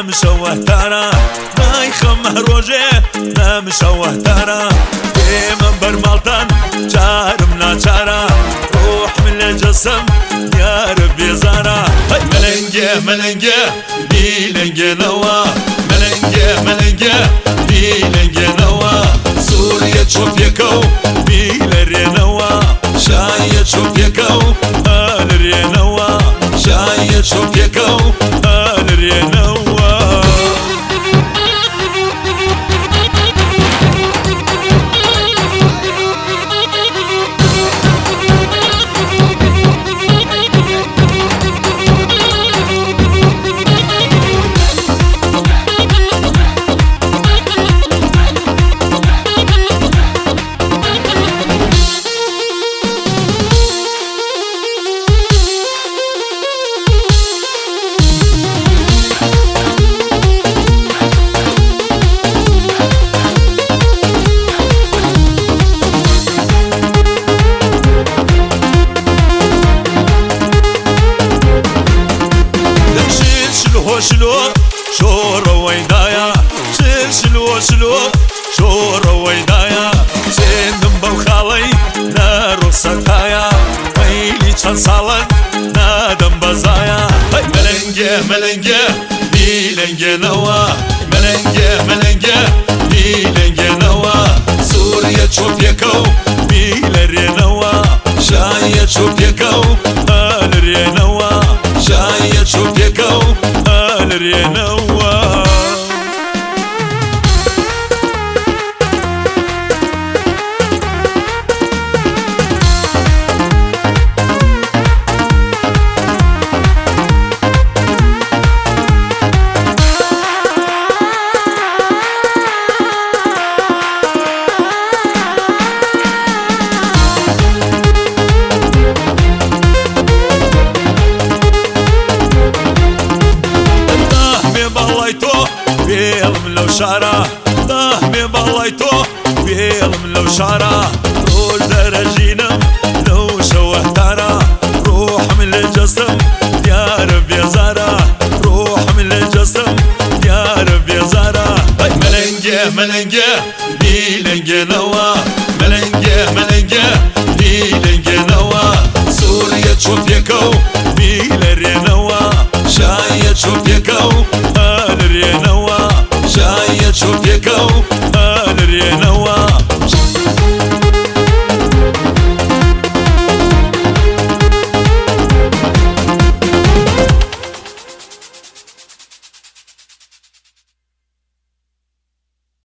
نامشوه تارا ماي خمه روجه نامشوه تارا من برمالتان جارم ناچارا روح من الجسم يا ربي زارا ملنجه ملنجه بيلنجه نوا ملنجه ملنجه بيلنجه نوا سوريا تشوف يكو بيلري نوا شاية تشوف يكو الري نوا شاية تشوف يكو الري نوا شلو شورا ويدايا شلو شلو شورا ويدايا سندم بوخالي نارو ستايا ويلي چند سالن نادم بزايا ملنجه ملنجه بيلنجه نوا ملنجه ملنجه بيلنجه نوا سوريا تشوف يكو بيلري نوا شاية تشوف يكو الري نوا شاية تشوف يكو الري نوا بيلم لو شارع ضهمي بلايتو بيلم لو شارع